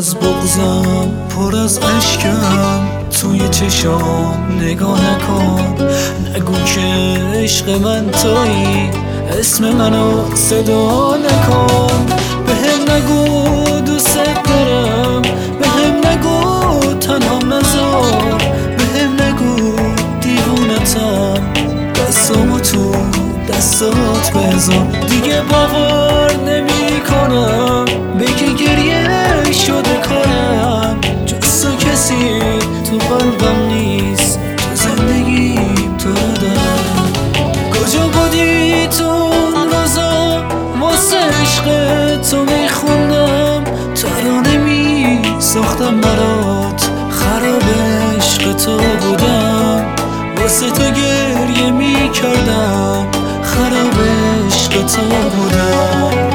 از بغضم، پر از اشکم، توی چشام نگاه نکن. نگو که عشق من تویی، اسم منو صدا نکن. بهم نگو دوست دارم، بهم نگو تنهام نذار، بهم نگو دیوونتم، دستامو تو دستات بذار. دیگه باور نمی کنم بگی گریه شده کارم، جز تو کسی تو قلبم نیست، تو زندگیم تو رو دارم. کجا بودی تو اون روزا، واسه عشق تو میخوندم، ترانه میساختم برات، خراب عشق تو بودم، واسه تو گریه میکردم، خراب عشق تو بودم.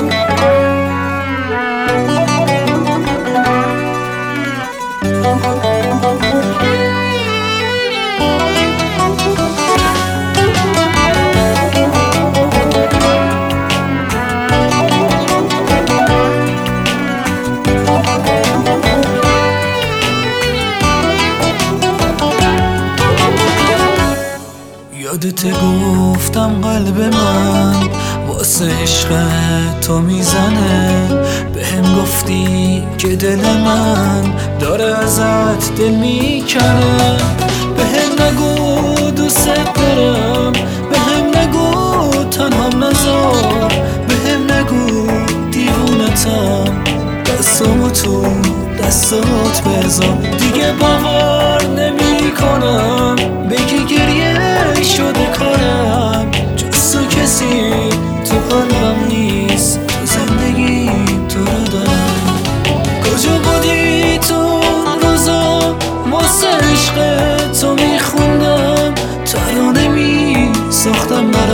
یادت گفتم قلب من واسه عشق تو میزنه، بهم گفتی که دل من داره ازت دل میکنه. بهم نگو دوست دارم، بهم نگو تنهام نذار، بهم نگو دیوونتم، دستامو تو دستات بذار. دیگه باور نمی کنم بگی گریه شده کارم، جز تو کسی تو قلبم نیست، تو زندگیم تو رو دارم. کجا بودی تو اون روزا، واسه عشق تو میخوندم، ترانه میساختم برات،